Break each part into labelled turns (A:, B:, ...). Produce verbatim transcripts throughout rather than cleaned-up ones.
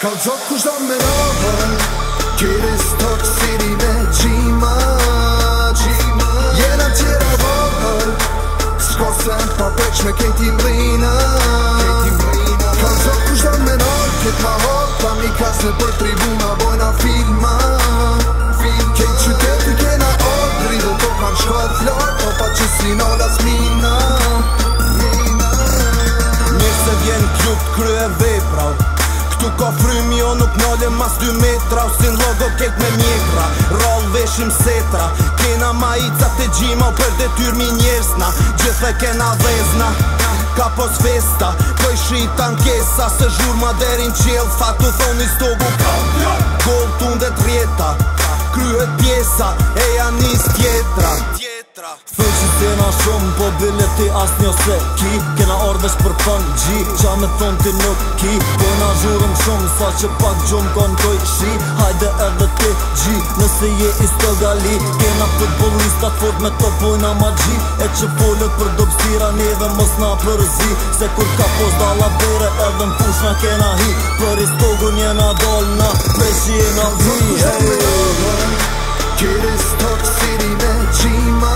A: Ka zot kush do me rohën Kiris tok siri me gjima Jena tjera vohën S'ko sen pa veç me kejti mrina Ka zot kush do me rohën Kit ma hot pa mi kasne për tribuna Bojna filma Kejt qyteti kena odri Dhe to kan shkohet flot O pa që si nolas mina
B: Mirë se vjen klub krye vepra Këtu ka frymi o nuk nale mas dy metra O sin logo kejt me mjekra Roll veshim setra Kena majicat e gjima O për detyr mi njersna Gjithë e kena vezna Ka pos festa Koj shita nkesa Se zhurma derin qel Fatu thoni stogu kampion Gol tundet rjeta Kryhet pjesa E janis tjetra Thuj që t'jena shumë Po bileti as një se ki Kena orvesh për fun gji Qa me thonë ti nuk ki Po na zhurëm shumë Sa që pak gjumë kon koj shi Hajde edhe ti gji Nëse je i stogali Kena futbolistat fort me to pojna ma gji E që folët për dobësira Neve mos na përzi Se kur ka pos dalla bere Edhe në fush na kena hi Për i stogun jena dolna Preshi jena zi hey.
A: Kiris tok siri me gjima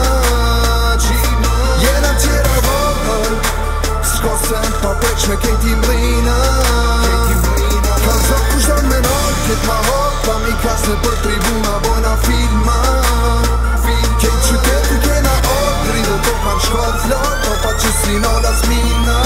A: Jena tjera vohën S'ko sen pa veç me kejti mrina Ka zot kush do me nol Kit ma hot pa mi kasne për tribuna Bojna filma Kejt qyteti kena odri Dhe to kan shkohet flot O pa që si nolas mina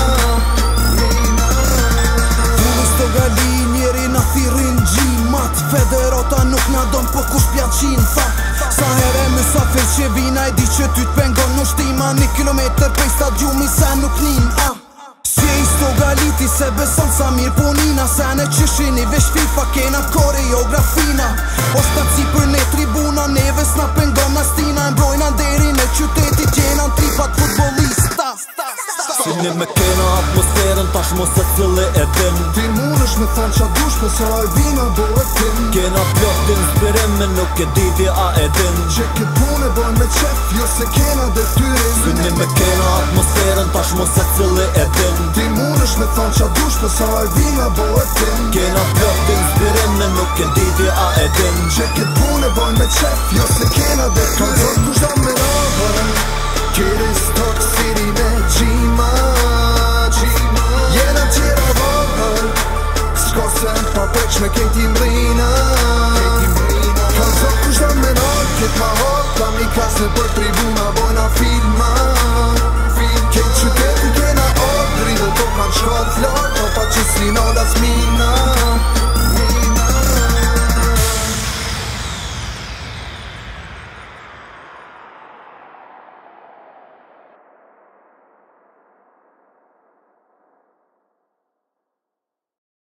B: Vullu stogali njeri na thirin gjimat Federota nuk na don po kush pjaqin fat Sa here me sa fil që vina E di që ty t'pengon në shtima Një kilometr prej stadiumi se nuk nin ah. Si e i stogaliti se beson sa mirë po nina Se ne qëshin i vesh FIFA kena koreografina O shtaci për ne tribuna Neve s'na pengon na stina E mbrojna derin e qytetit Gjena në tripat futbolista Si një me kena atmosferën Tash mos e cëlle e din
A: Ti mun është me thonë qa dush Për sa e vina bo e tim
B: Kena plot t'inspirim Me nuk e diti a e din
A: Që këtë punë e bojnë me qef Jo se kena dhe tyrin
B: Si një me kena atmosferën Tash mos e cëlle e din
A: Ti mun është me thonë qa dush Për sa e vina bo e tim
B: Kena plot t'inspirim Me nuk e diti a e din
A: Që këtë punë e bojnë me qef Jo se kena dhe tyrin Ka zot kush do me rohën Kiris tok siri me gjima Jena tjera vohën S'ko sen pa veç me kejti mrina Ka zot kush do me nol Kit ma hot pa mi kasne për tribuna